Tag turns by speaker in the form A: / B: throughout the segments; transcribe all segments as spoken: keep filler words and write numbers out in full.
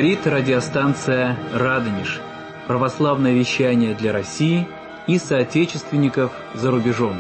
A: Говорит радиостанция «Радонеж». Православное вещание для России и соотечественников за рубежом.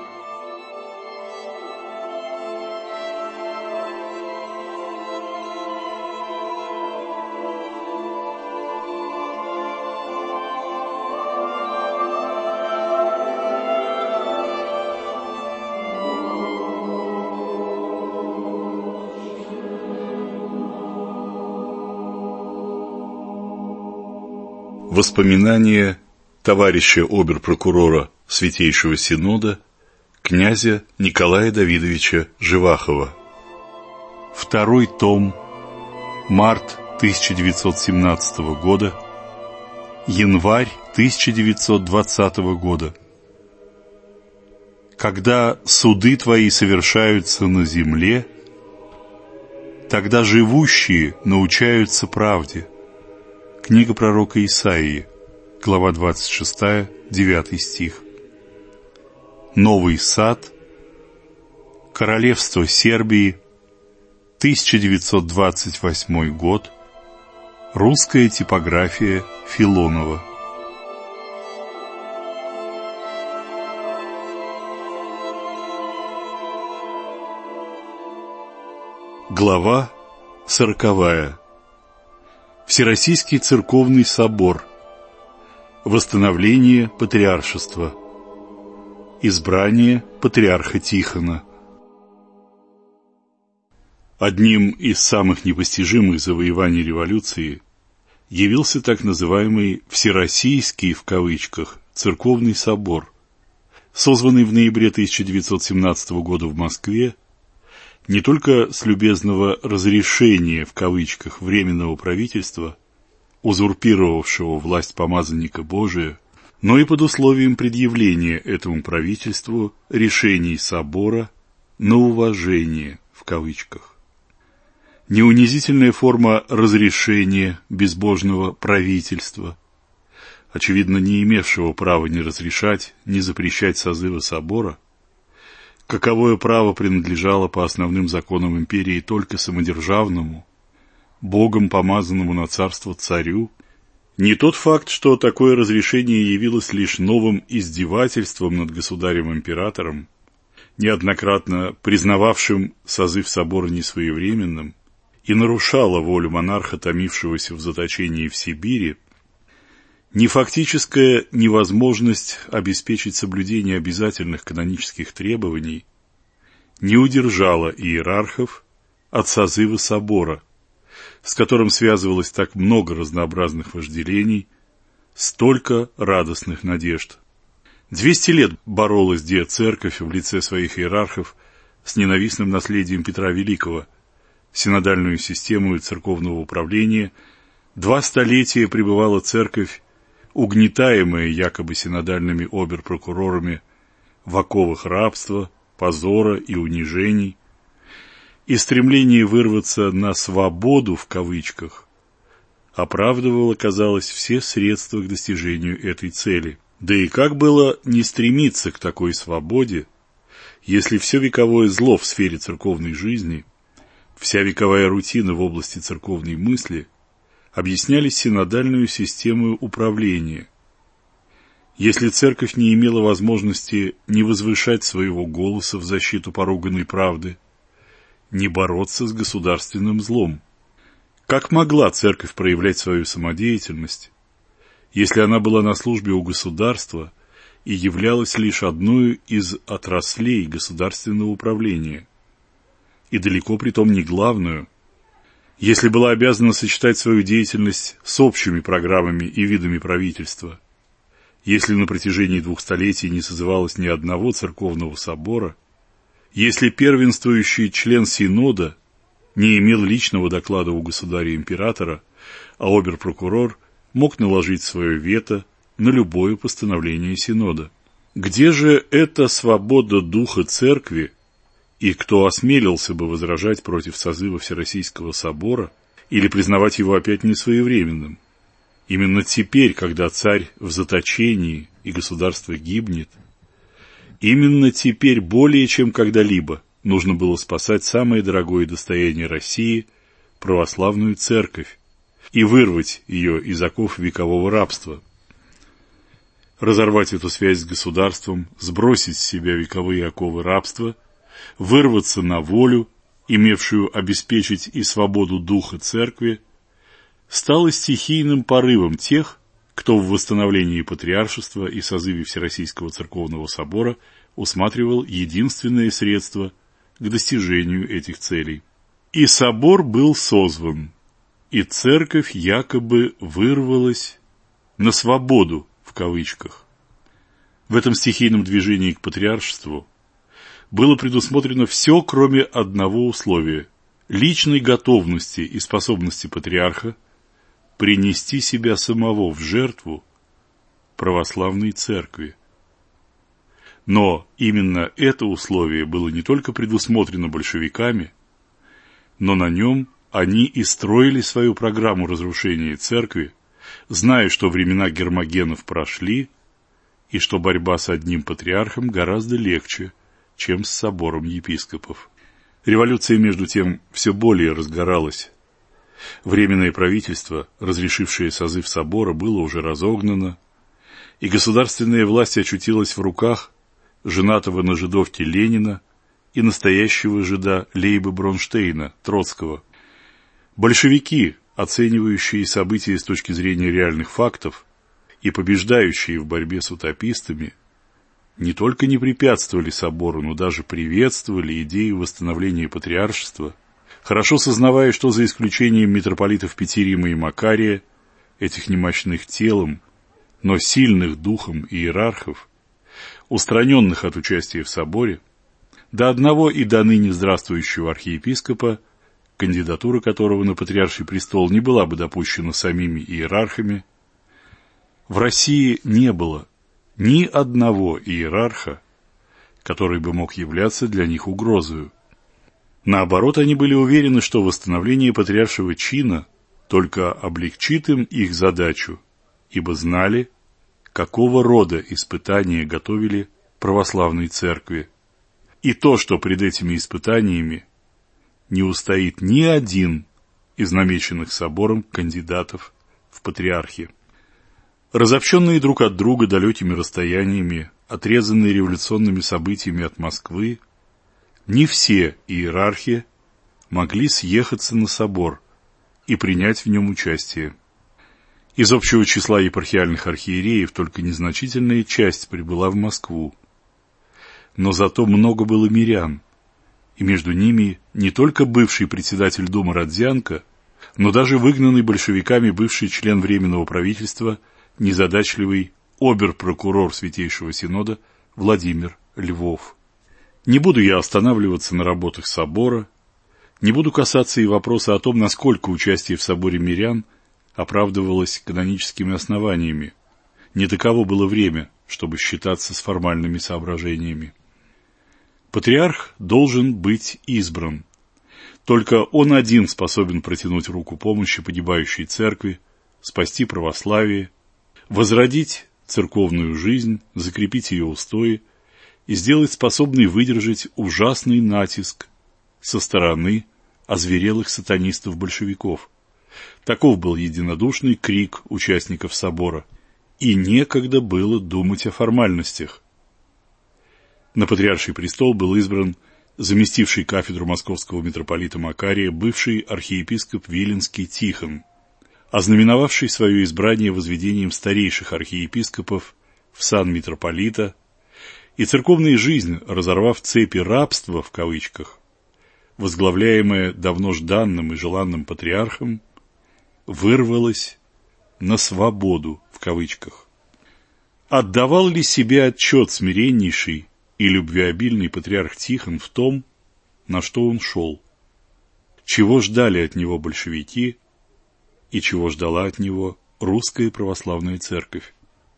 B: Воспоминания товарища обер-прокурора Святейшего Синода князя Николая Давидовича Живахова. Второй том. Март тысяча девятьсот семнадцатого года. Январь тысяча девятьсот двадцатого года. Когда суды твои совершаются на земле, тогда живущие научаются правде. Книга пророка Исаии, глава двадцать шестая, девятый стих. Новый Сад, Королевство Сербии, тысяча девятьсот двадцать восьмой год, русская типография Филонова. Глава сороковая. Всероссийский церковный собор. Восстановление патриаршества. Избрание патриарха Тихона. Одним из самых непостижимых завоеваний революции явился так называемый «Всероссийский» в кавычках церковный собор, созванный в ноябре тысяча девятьсот семнадцатого года в Москве не только с любезного разрешения в кавычках Временного правительства, узурпировавшего власть помазанника Божия, но и под условием предъявления этому правительству решений собора на уважение в кавычках. Неунизительная форма разрешения безбожного правительства, очевидно не имевшего права ни разрешать, ни запрещать созывы собора, каковое право принадлежало по основным законам империи только самодержавному, Богом помазанному на царство царю, не тот факт, что такое разрешение явилось лишь новым издевательством над государем-императором, неоднократно признававшим созыв собора несвоевременным, и нарушало волю монарха, томившегося в заточении в Сибири, ни фактическая невозможность обеспечить соблюдение обязательных канонических требований не удержала иерархов от созыва собора, с которым связывалось так много разнообразных вожделений, столько радостных надежд. Двести лет боролась Диа-церковь в лице своих иерархов с ненавистным наследием Петра Великого, синодальную систему церковного управления. Два столетия пребывала церковь, угнетаемая якобы синодальными обер-прокурорами в оковах рабства, позора и унижений, и стремление вырваться на «свободу» в кавычках оправдывало, казалось, все средства к достижению этой цели. Да и как было не стремиться к такой свободе, если все вековое зло в сфере церковной жизни, вся вековая рутина в области церковной мысли объясняли синодальную систему управления. Если церковь не имела возможности не возвышать своего голоса в защиту поруганной правды, не бороться с государственным злом, как могла церковь проявлять свою самодеятельность, если она была на службе у государства и являлась лишь одной из отраслей государственного управления, и далеко притом не главную, если была обязана сочетать свою деятельность с общими программами и видами правительства, если на протяжении двух столетий не созывалось ни одного церковного собора, если первенствующий член Синода не имел личного доклада у государя-императора, а обер-прокурор мог наложить свое вето на любое постановление Синода. Где же эта свобода духа церкви, и кто осмелился бы возражать против созыва Всероссийского собора или признавать его опять несвоевременным? Именно теперь, когда царь в заточении и государство гибнет, именно теперь более чем когда-либо нужно было спасать самое дорогое достояние России – православную церковь, и вырвать ее из оков векового рабства. Разорвать эту связь с государством, сбросить с себя вековые оковы рабства, вырваться на волю, имевшую обеспечить и свободу духа церкви, стало стихийным порывом тех, кто в восстановлении патриаршества и созыве Всероссийского церковного собора усматривал единственное средство к достижению этих целей. И собор был созван, и церковь якобы вырвалась на свободу, в кавычках. В этом стихийном движении к патриаршеству было предусмотрено все, кроме одного условия – личной готовности и способности патриарха принести себя самого в жертву православной церкви. Но именно это условие было не только предусмотрено большевиками, но на нем они и строили свою программу разрушения церкви, зная, что времена гермогенов прошли и что борьба с одним патриархом гораздо легче, чем с собором епископов. Революция, между тем, все более разгоралась. Временное правительство, разрешившее созыв собора, было уже разогнано, и государственная власть очутилась в руках женатого на жидовке Ленина и настоящего жида Лейбы Бронштейна, Троцкого. Большевики, оценивающие события с точки зрения реальных фактов и побеждающие в борьбе с утопистами, не только не препятствовали собору, но даже приветствовали идею восстановления патриаршества, хорошо сознавая, что за исключением митрополитов Петерима и Макария, этих немощных телом, но сильных духом иерархов, устраненных от участия в соборе, до одного и до ныне здравствующего архиепископа, кандидатура которого на патриарший престол не была бы допущена самими иерархами, в России не было ни одного иерарха, который бы мог являться для них угрозою. Наоборот, они были уверены, что восстановление патриаршего чина только облегчит им их задачу, ибо знали, какого рода испытания готовили православной церкви, и то, что пред этими испытаниями не устоит ни один из намеченных собором кандидатов в патриархи. Разобщенные друг от друга далекими расстояниями, отрезанные революционными событиями от Москвы, не все иерархи могли съехаться на собор и принять в нем участие. Из общего числа епархиальных архиереев только незначительная часть прибыла в Москву. Но зато много было мирян, и между ними не только бывший председатель Думы Родзянко, но даже выгнанный большевиками бывший член Временного правительства, незадачливый обер-прокурор Святейшего Синода Владимир Львов. Не буду я останавливаться на работах собора, не буду касаться и вопроса о том, насколько участие в соборе мирян оправдывалось каноническими основаниями. Не таково было время, чтобы считаться с формальными соображениями. Патриарх должен быть избран. Только он один способен протянуть руку помощи погибающей церкви, спасти православие, возродить церковную жизнь, закрепить ее устои и сделать способной выдержать ужасный натиск со стороны озверелых сатанистов-большевиков. Таков был единодушный крик участников собора, и некогда было думать о формальностях. На патриарший престол был избран заместивший кафедру московского митрополита Макария бывший архиепископ Виленский Тихон, ознаменовавший свое избрание возведением старейших архиепископов в сан митрополита, и церковная жизнь, разорвав цепи рабства в кавычках, возглавляемая давно жданным и желанным патриархом, вырвалась на свободу в кавычках. Отдавал ли себе отчет смиреннейший и любвеобильный патриарх Тихон в том, на что он шел? Чего ждали от него большевики и чего ждала от него русская православная церковь?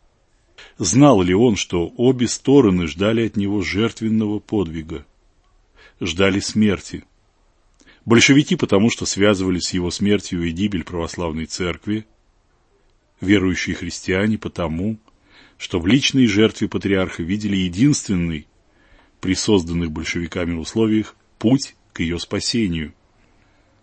B: Знал ли он, что обе стороны ждали от него жертвенного подвига, ждали смерти? Большевики, потому что связывали с его смертью и гибель православной церкви, верующие христиане, потому что в личной жертве патриарха видели единственный, при созданных большевиками условиях, путь к ее спасению.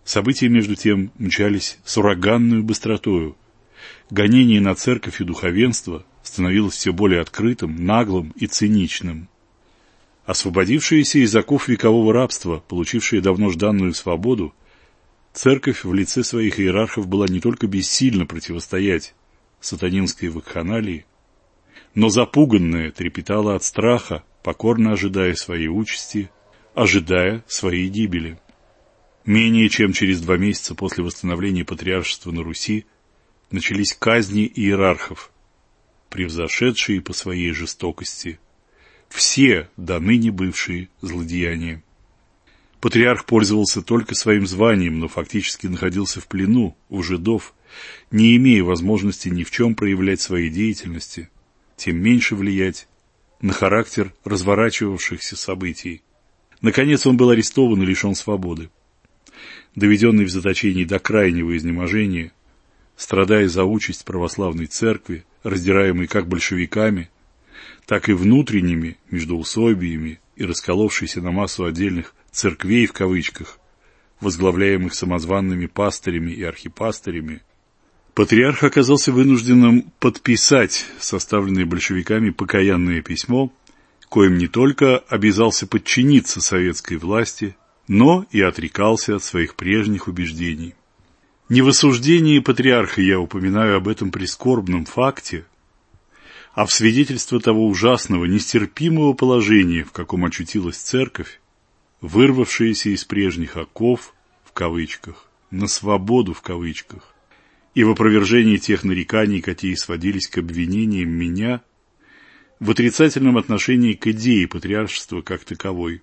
B: События, между тем, мчались с ураганной быстротою. Гонение на церковь и духовенство становилось все более открытым, наглым и циничным. Освободившаяся из оков векового рабства, получившая давно жданную свободу, церковь в лице своих иерархов была не только бессильна противостоять сатанинской вакханалии, но запуганная трепетала от страха, покорно ожидая своей участи, ожидая своей гибели. Менее чем через два месяца после восстановления патриаршества на Руси начались казни иерархов, превзошедшие по своей жестокости все до ныне бывшие злодеяния. Патриарх пользовался только своим званием, но фактически находился в плену у жидов, не имея возможности ни в чем проявлять своей деятельности, тем меньше влиять на характер разворачивавшихся событий. Наконец он был арестован и лишен свободы. Доведенный в заточении до крайнего изнеможения, страдая за участь православной церкви, раздираемой как большевиками, так и внутренними междоусобиями и расколовшейся на массу отдельных «церквей» в кавычках, возглавляемых самозванными пастырями и архипастырями, патриарх оказался вынужденным подписать составленное большевиками покаянное письмо, коим не только обязался подчиниться советской власти, но и отрекался от своих прежних убеждений. Не в осуждении патриарха я упоминаю об этом прискорбном факте, а в свидетельство того ужасного, нестерпимого положения, в каком очутилась церковь, вырвавшаяся из прежних оков, в кавычках, на свободу, в кавычках, и в опровержении тех нареканий, какие сводились к обвинениям меня в отрицательном отношении к идее патриаршества как таковой.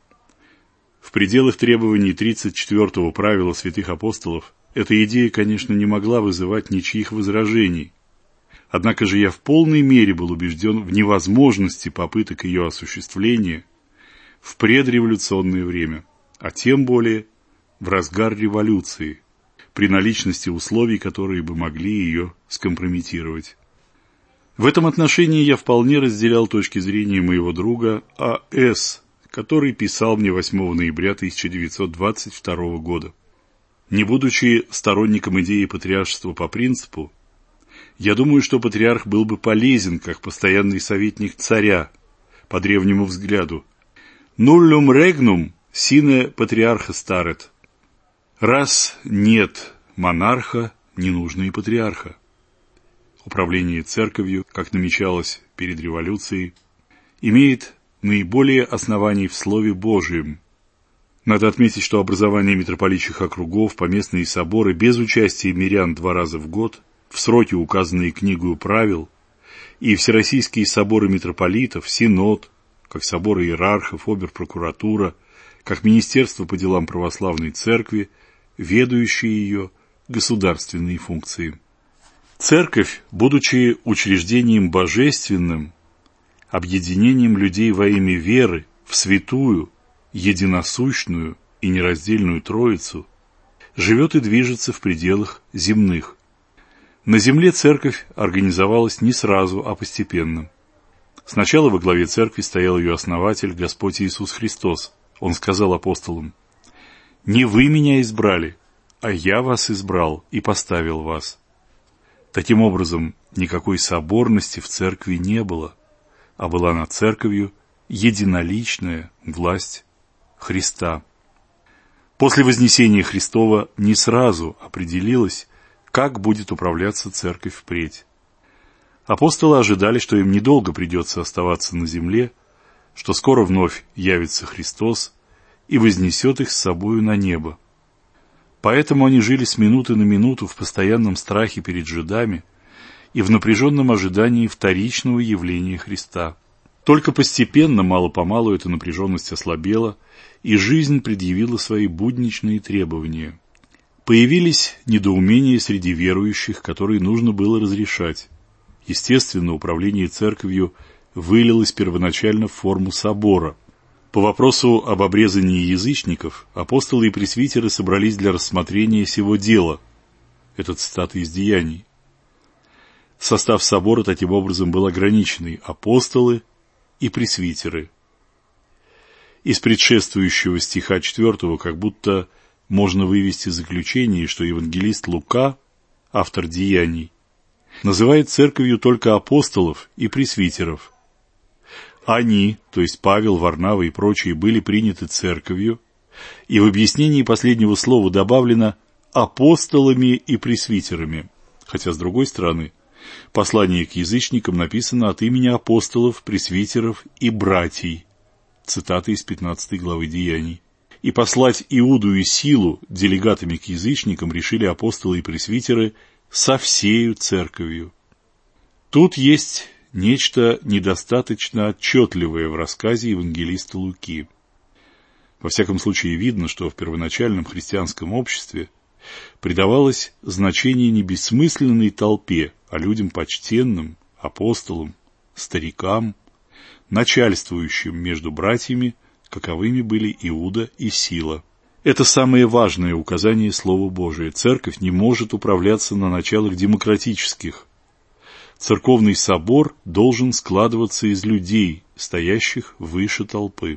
B: В пределах требований тридцать четвёртого правила святых апостолов эта идея, конечно, не могла вызывать ничьих возражений. Однако же я в полной мере был убежден в невозможности попыток ее осуществления в предреволюционное время, а тем более в разгар революции, при наличности условий, которые бы могли ее скомпрометировать. В этом отношении я вполне разделял точки зрения моего друга А С, который писал мне восьмого ноября тысяча девятьсот двадцать второго года. Не будучи сторонником идеи патриаршества по принципу, я думаю, что патриарх был бы полезен как постоянный советник царя, по древнему взгляду. «Nullum regnum sine patriarcha staret». Раз нет монарха, не нужно и патриарха. Управление церковью, как намечалось перед революцией, имеет наиболее оснований в Слове Божьем. Надо отметить, что образование митрополитчих округов, поместные соборы без участия мирян два раза в год, в сроки, указанные книгою правил, и всероссийские соборы митрополитов, синод, как соборы иерархов, обер-прокуратура, как министерство по делам православной церкви, ведающие ее государственные функции. Церковь, будучи учреждением божественным, объединением людей во имя веры в святую, единосущную и нераздельную Троицу, живет и движется в пределах земных. На земле церковь организовалась не сразу, а постепенно. Сначала во главе церкви стоял ее основатель, Господь Иисус Христос. Он сказал апостолам: «Не вы меня избрали, а я вас избрал и поставил вас». Таким образом, никакой соборности в церкви не было, а была над церковью единоличная власть Христа. После вознесения Христова не сразу определилось, как будет управляться церковь впредь. Апостолы ожидали, что им недолго придется оставаться на земле, что скоро вновь явится Христос и вознесет их с собою на небо. Поэтому они жили с минуты на минуту в постоянном страхе перед жидами и в напряженном ожидании вторичного явления Христа. Только постепенно, мало-помалу, эта напряженность ослабела, и жизнь предъявила свои будничные требования. Появились недоумения среди верующих, которые нужно было разрешать. Естественно, управление церковью вылилось первоначально в форму собора. По вопросу об обрезании язычников апостолы и пресвитеры собрались для рассмотрения сего дела. Это цитата из Деяний. Состав собора таким образом был ограниченный: апостолы и пресвитеры. Из предшествующего стиха четвертого как будто можно вывести заключение, что евангелист Лука, автор Деяний, называет церковью только апостолов и пресвитеров. Они, то есть Павел, Варнава и прочие, были приняты церковью, и в объяснении последнего слова добавлено апостолами и пресвитерами, хотя, с другой стороны, послание к язычникам написано от имени апостолов, пресвитеров и братьей, цитата из пятнадцатой главы Деяний. И послать Иуду и Силу делегатами к язычникам решили апостолы и пресвитеры со всею церковью. Тут есть нечто недостаточно отчетливое в рассказе евангелиста Луки. Во всяком случае, видно, что в первоначальном христианском обществе придавалось значение не бессмысленной толпе, а людям почтенным, апостолам, старикам, начальствующим между братьями, каковыми были Иуда и Сила. Это самое важное указание Слова Божия. Церковь не может управляться на началах демократических. Церковный собор должен складываться из людей, стоящих выше толпы.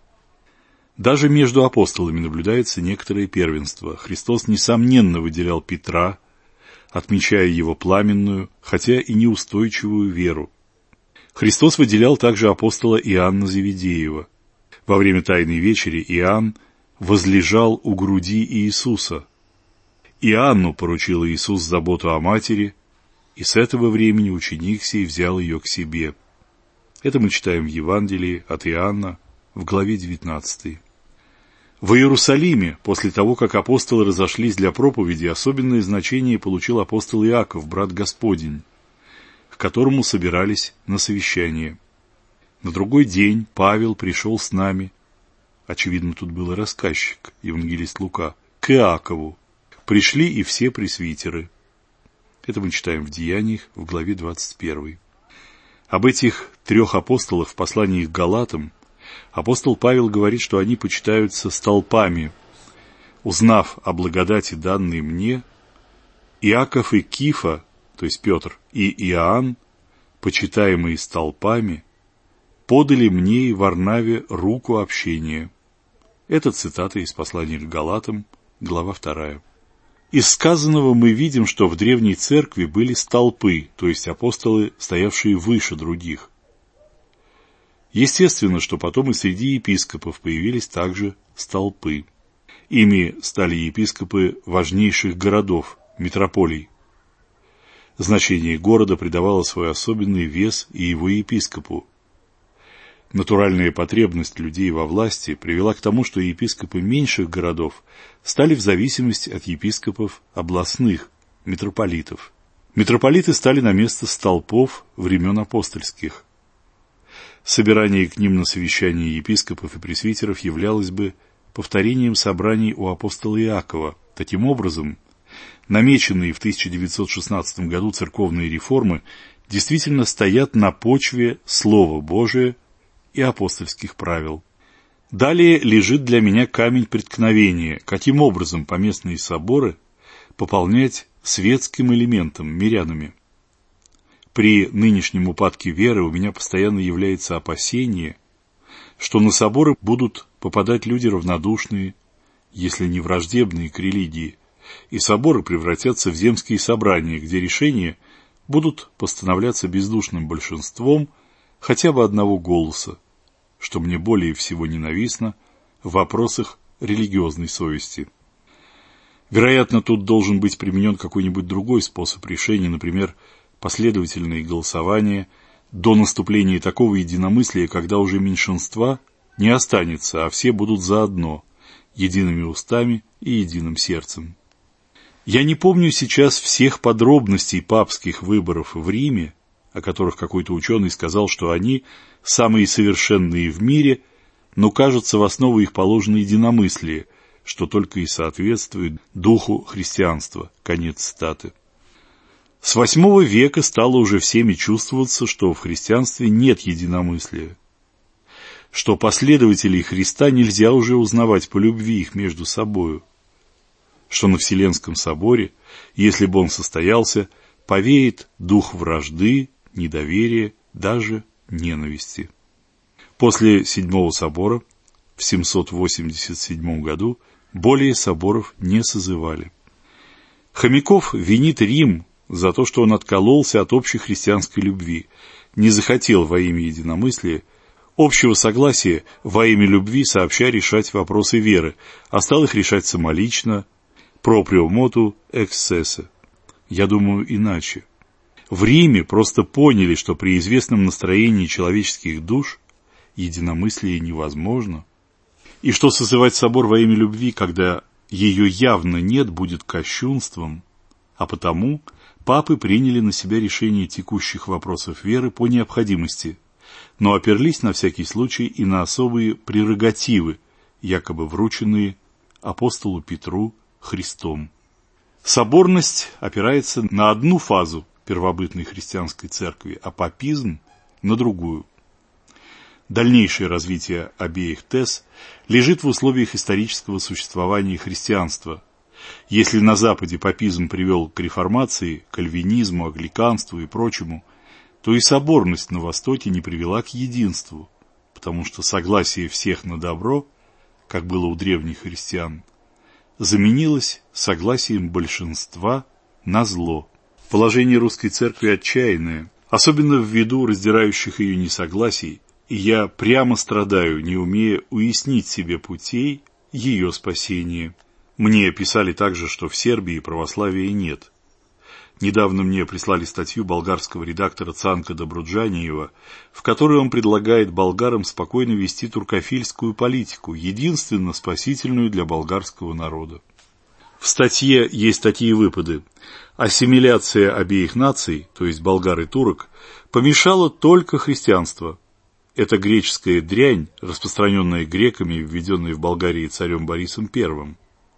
B: Даже между апостолами наблюдается некоторое первенство. Христос, несомненно, выделял Петра, отмечая его пламенную, хотя и неустойчивую веру. Христос выделял также апостола Иоанна Завидеева. Во время Тайной вечери Иоанн возлежал у груди Иисуса. Иоанну поручил Иисус заботу о матери, и с этого времени ученик сей взял ее к себе. Это мы читаем в Евангелии от Иоанна в главе девятнадцатой. В Иерусалиме, после того, как апостолы разошлись для проповеди, особенное значение получил апостол Иаков, брат Господень, к которому собирались на совещание. На другой день Павел пришел с нами, очевидно, тут был и рассказчик, евангелист Лука, к Иакову. Пришли и все пресвитеры. Это мы читаем в Деяниях в главе двадцать первой. Об этих трех апостолах в послании к Галатам апостол Павел говорит, что они почитаются столпами. Узнав о благодати, данной мне, Иаков и Кифа, то есть Петр, и Иоанн, почитаемые столпами, подали мне и Варнаве руку общения. Это цитата из послания к Галатам, глава вторая. Из сказанного мы видим, что в древней церкви были столпы, то есть апостолы, стоявшие выше других. Естественно, что потом и среди епископов появились также столпы. Ими стали епископы важнейших городов, митрополий. Значение города придавало свой особенный вес и его епископу. Натуральная потребность людей во власти привела к тому, что епископы меньших городов стали в зависимости от епископов областных, митрополитов. Митрополиты стали на место столпов времен апостольских. Собирание к ним на совещание епископов и пресвитеров являлось бы повторением собраний у апостола Иакова. Таким образом, намеченные в тысяча девятьсот шестнадцатом году церковные реформы действительно стоят на почве Слова Божия и апостольских правил. Далее лежит для меня камень преткновения, каким образом поместные соборы пополнять светским элементом, мирянами. При нынешнем упадке веры у меня постоянно является опасение, что на соборы будут попадать люди равнодушные, если не враждебные к религии, и соборы превратятся в земские собрания, где решения будут постановляться бездушным большинством хотя бы одного голоса, что мне более всего ненавистно в вопросах религиозной совести. Вероятно, тут должен быть применен какой-нибудь другой способ решения, например, последовательные голосования до наступления такого единомыслия, когда уже меньшинства не останется, а все будут заодно, едиными устами и единым сердцем. Я не помню сейчас всех подробностей папских выборов в Риме, о которых какой-то ученый сказал, что они самые совершенные в мире, но, кажется, в основу их положено единомыслие, что только и соответствует духу христианства. Конец цитаты. С восьмого века стало уже всеми чувствоваться, что в христианстве нет единомыслия, что последователей Христа нельзя уже узнавать по любви их между собою, что на Вселенском соборе, если бы он состоялся, повеет дух вражды, недоверия, даже ненависти. После Седьмого собора в семьсот восемьдесят седьмом году Более соборов не созывали. Хомяков винит Рим за то, что он откололся от общей христианской любви, не захотел во имя единомыслия, общего согласия во имя любви сообща решать вопросы веры, а стал их решать самолично, proprio motu excesse. Я думаю иначе. В Риме просто поняли, что при известном настроении человеческих душ единомыслие невозможно, и что созывать собор во имя любви, когда ее явно нет, будет кощунством, а потому папы приняли на себя решение текущих вопросов веры по необходимости, но оперлись на всякий случай и на особые прерогативы, якобы врученные апостолу Петру Христом. Соборность опирается на одну фазу первобытной христианской церкви, а папизм – на другую. Дальнейшее развитие обеих тез лежит в условиях исторического существования христианства. Если на Западе папизм привел к реформации, кальвинизму, англиканству и прочему, то и соборность на Востоке не привела к единству, потому что согласие всех на добро, как было у древних христиан, заменилось согласием большинства на зло. Положение русской церкви отчаянное, особенно ввиду раздирающих ее несогласий, и я прямо страдаю, не умея уяснить себе путей ее спасения. Мне писали также, что в Сербии православия нет. Недавно мне прислали статью болгарского редактора Цанка Добруджаниева, в которой он предлагает болгарам спокойно вести туркофильскую политику, единственно спасительную для болгарского народа. В статье есть такие выпады. Ассимиляция обеих наций, то есть болгар и турок, помешала только христианство. Это греческая дрянь, распространенная греками и введенная в Болгарии царем Борисом Первым.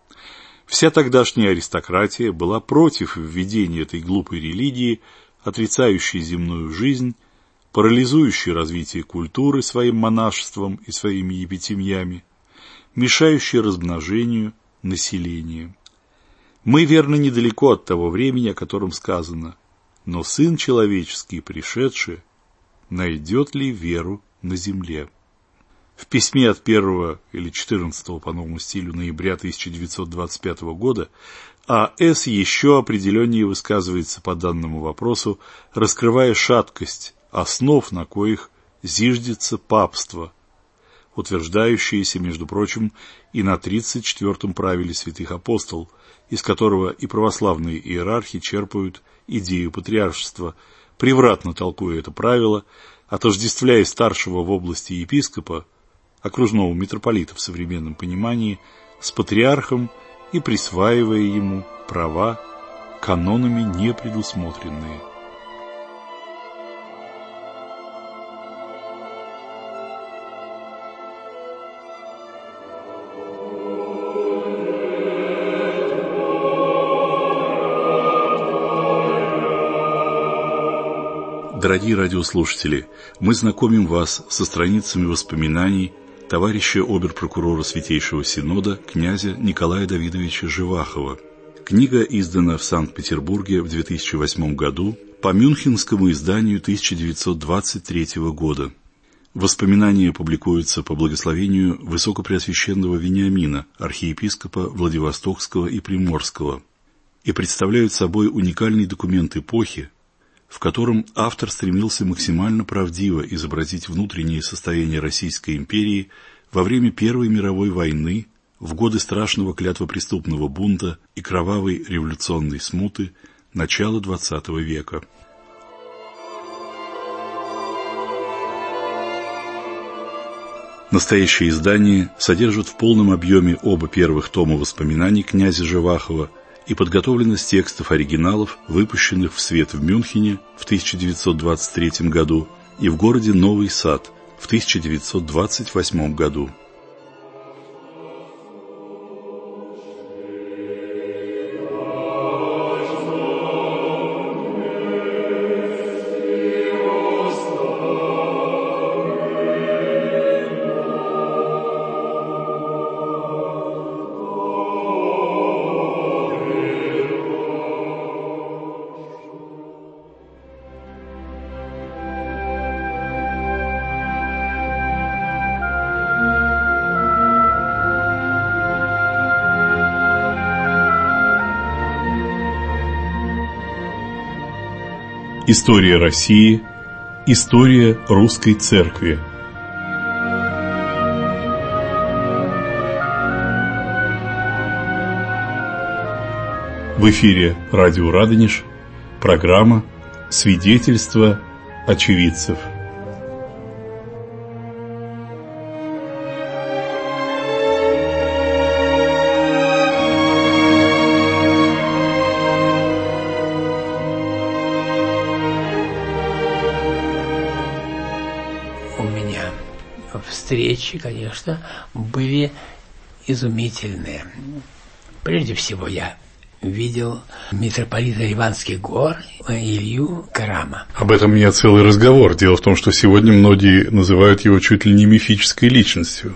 B: Вся тогдашняя аристократия была против введения этой глупой религии, отрицающей земную жизнь, парализующей развитие культуры своим монашеством и своими епитемьями, мешающей размножению населения. Мы, верно, недалеко от того времени, о котором сказано, но Сын Человеческий, пришедший, найдет ли веру на земле? В письме от первого или четырнадцатого по новому стилю ноября тысяча девятьсот двадцать пятого года А С еще определеннее высказывается по данному вопросу, раскрывая шаткость основ, на коих зиждется папство, утверждающееся, между прочим, и на тридцать четвёртом правиле святых апостол, из которого и православные иерархи черпают идею патриаршества, превратно толкуя это правило, отождествляя старшего в области епископа, окружного митрополита в современном понимании, с патриархом и присваивая ему права, канонами не предусмотренные. Дорогие радиослушатели, мы знакомим вас со страницами воспоминаний товарища обер-прокурора Святейшего Синода князя Николая Давидовича Живахова. Книга издана в Санкт-Петербурге в две тысячи восьмом году по мюнхенскому изданию тысяча девятьсот двадцать третьего года. Воспоминания публикуются по благословению Высокопреосвященного Вениамина, архиепископа Владивостокского и Приморского, и представляют собой уникальный документ эпохи, в котором автор стремился максимально правдиво изобразить внутреннее состояние Российской империи во время Первой мировой войны, в годы страшного клятвопреступного бунта и кровавой революционной смуты начала двадцатого века. Настоящее издание содержит в полном объеме оба первых тома воспоминаний князя Живахова и подготовлено с текстов оригиналов, выпущенных в свет в Мюнхене в тысяча девятьсот двадцать третьем году и в городе Новый Сад в тысяча девятьсот двадцать восьмом году. История России. История русской церкви. В эфире радио Радонеж. Программа «Свидетельства очевидцев».
C: Встречи, конечно, были изумительные. Прежде всего, я видел митрополита Ливанских гор Илью Карама.
B: Об этом у меня целый разговор. Дело в том, что сегодня многие называют его чуть ли не мифической личностью.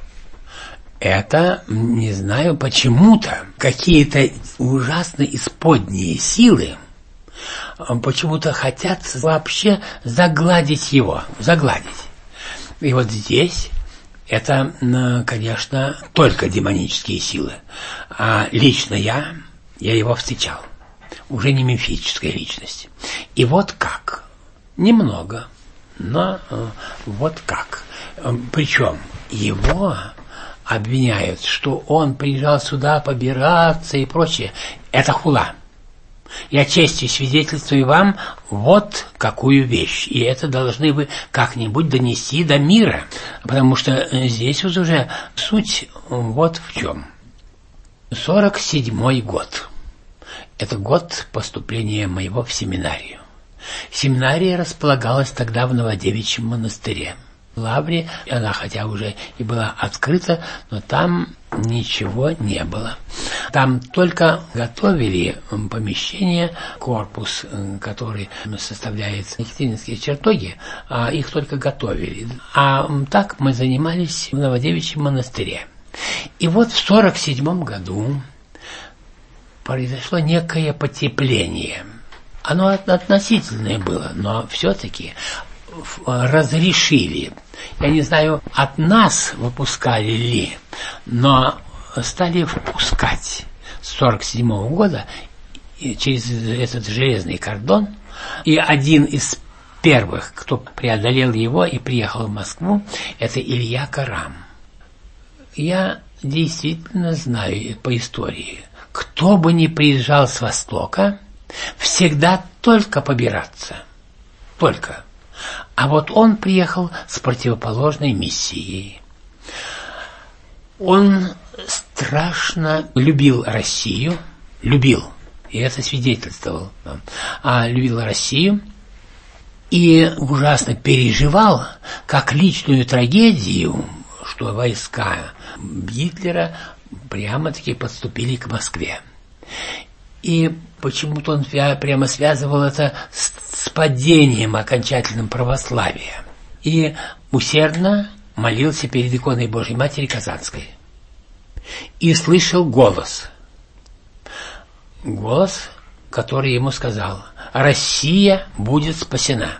C: Это, не знаю, почему-то какие-то ужасно исподние силы почему-то хотят вообще загладить его, загладить. И вот здесь это, конечно, только демонические силы. А лично я, я его встречал. Уже не мифическая личность. И вот как. Немного, но вот как. Причем его обвиняют, что он приезжал сюда побираться и прочее. Это хула. Я честью свидетельствую вам вот какую вещь. И это должны вы как-нибудь донести до мира. Потому что здесь вот уже суть вот в чем. сорок седьмой год. Это год поступления моего в семинарию. Семинария располагалась тогда в Новодевичьем монастыре. В Лавре, она хотя уже и была открыта, но там ничего не было. Там только готовили помещение, корпус, который составляет екатерининские чертоги, а их только готовили. А так мы занимались в Новодевичьем монастыре. И вот в сорок седьмом году произошло некое потепление. Оно относительное было, но все-таки разрешили. Я не знаю, от нас выпускали ли, но стали впускать с сорок седьмого года через этот железный кордон. И один из первых, кто преодолел его и приехал в Москву, это Илья Карам. Я действительно знаю по истории, кто бы ни приезжал с Востока, всегда только побираться. Только. А вот он приехал с противоположной миссией. Он страшно любил Россию, любил, и это свидетельствовал, а любил Россию и ужасно переживал, как личную трагедию, что войска Гитлера прямо-таки подступили к Москве. И почему-то он прямо связывал это с, с падением окончательным православия. И усердно молился перед иконой Божьей Матери Казанской. И слышал голос. Голос, который ему сказал: «Россия будет спасена».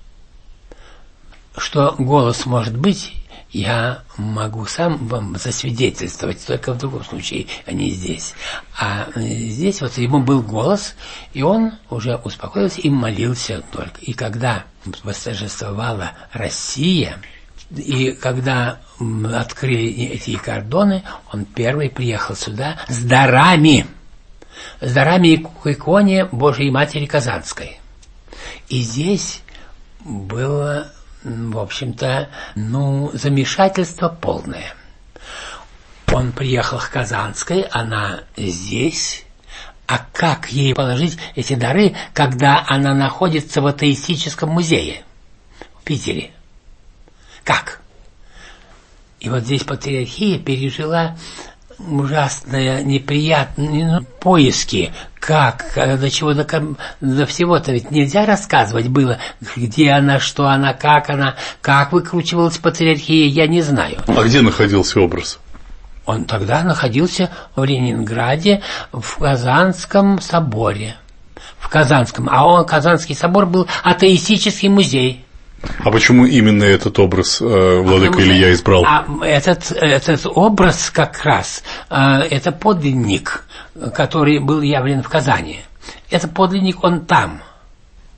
C: Что голос может быть, я могу сам вам засвидетельствовать, только в другом случае, а не здесь. А здесь вот ему был голос, и он уже успокоился и молился только. И когда восторжествовала Россия, и когда открыли эти кордоны, он первый приехал сюда с дарами, с дарами к иконе Божьей Матери Казанской. И здесь было, в общем-то, ну, замешательство полное. Он приехал к Казанской, она здесь. А как ей положить эти дары, когда она находится в атеистическом музее в Питере? Как? И вот здесь патриархия пережила ужасные, неприятные ну, поиски, как, до чего, до, до всего-то ведь нельзя рассказывать было, где она, что она, как она, как выкручивалась патриархия, я не знаю.
B: А где находился образ?
C: Он тогда находился в Ленинграде, в Казанском соборе. В Казанском. А он, Казанский собор был атеистический музей.
B: А почему именно этот образ э, владыка Илья избрал?
C: А этот, этот образ как раз, э, это подлинник, который был явлен в Казани. Это подлинник, он там.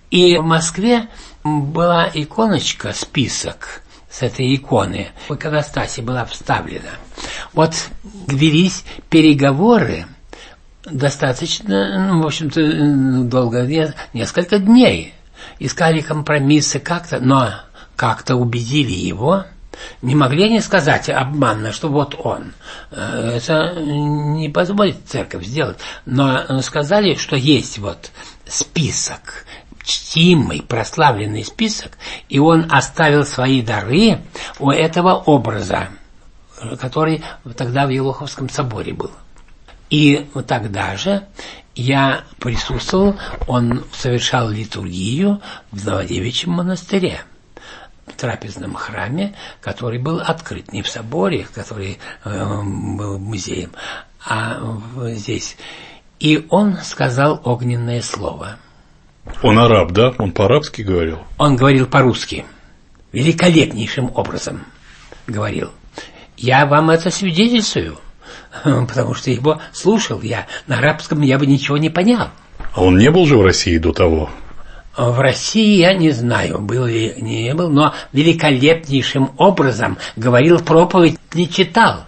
C: И в Москве была иконочка, список с этой иконы, в иконостасе была вставлена. Вот велись переговоры достаточно, ну, в общем-то, долго, несколько дней. Искали компромиссы как-то, но как-то убедили его. Не могли они сказать обманно, что вот он. Это не позволит церковь сделать. Но сказали, что есть вот список, чтимый, прославленный список, и он оставил свои дары у этого образа, который тогда в Елоховском соборе был. И тогда же я присутствовал, он совершал литургию в Новодевичьем монастыре, в трапезном храме, который был открыт не в соборе, который э, был музеем, а здесь. И он сказал огненное слово.
B: Он араб, да? Он по-арабски говорил?
C: Он говорил по-русски. Великолепнейшим образом говорил. Я вам это свидетельствую, потому что его слушал я. На арабском я бы ничего не понял.
B: А он не был же в России до того?
C: В России я не знаю, был ли, не был, но великолепнейшим образом говорил проповедь, не читал.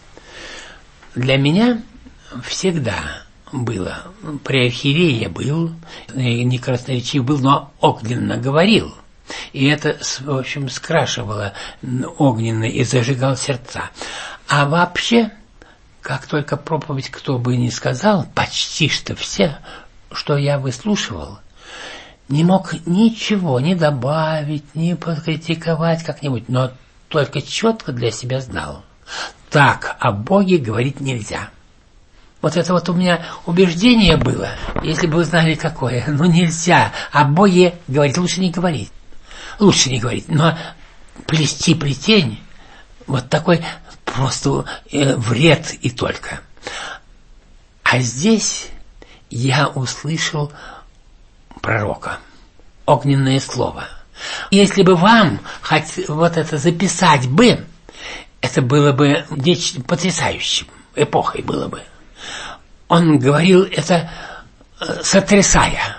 C: Для меня всегда было, при архиерее я был, не красноречив был, но огненно говорил. И это, в общем, скрашивало огненно и зажигал сердца. А вообще, как только проповедь кто бы ни сказал, почти что все, что я выслушивал, не мог ничего ни добавить, ни подкритиковать как-нибудь, но только четко для себя знал. Так о Боге говорить нельзя. Вот это вот у меня убеждение было, если бы вы знали какое. Ну нельзя о Боге говорить, лучше не говорить. Лучше не говорить, но плести плетень, вот такой просто э, вред и только. А здесь я услышал пророка, огненное слово. Если бы вам хоть вот это записать бы, это было бы нечто потрясающим, эпохой было бы. Он говорил это сотрясая.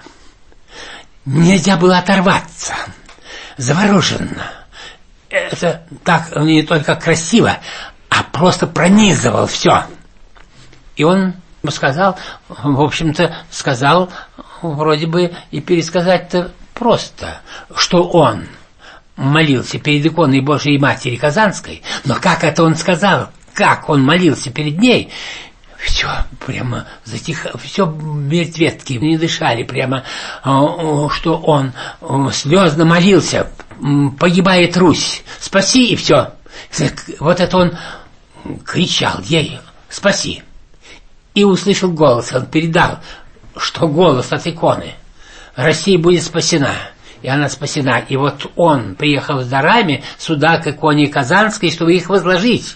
C: Нельзя было оторваться. Завороженно. Это так не только красиво, а просто пронизывал все. И он сказал, в общем-то, сказал, вроде бы и пересказать-то просто, что он молился перед иконой Божией Матери Казанской, но как это он сказал, как он молился перед ней, все прямо затихло, все мертвецки не дышали, прямо, что он слезно молился, погибает Русь, спаси, и все. Вот это он кричал ей, спаси. И услышал голос, он передал, что голос от иконы. Россия будет спасена. И она спасена. И вот он приехал с дарами сюда к иконе Казанской, чтобы их возложить.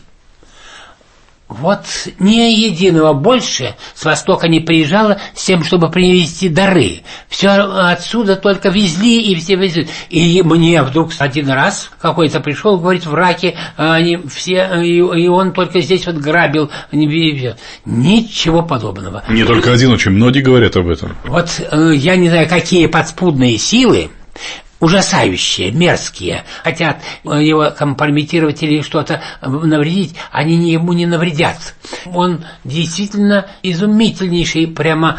C: Вот ни единого больше с Востока не приезжало с тем, чтобы привезти дары. Все отсюда только везли, и все везли. И мне вдруг один раз какой-то пришел, говорит, в Раке они все, и, и он только здесь вот грабил. Ничего подобного.
B: Не только один, очень многие говорят об этом.
C: Вот я не знаю, какие подспудные силы, ужасающие, мерзкие, хотят его компрометировать или что-то навредить, они ему не навредят. Он действительно изумительнейший прямо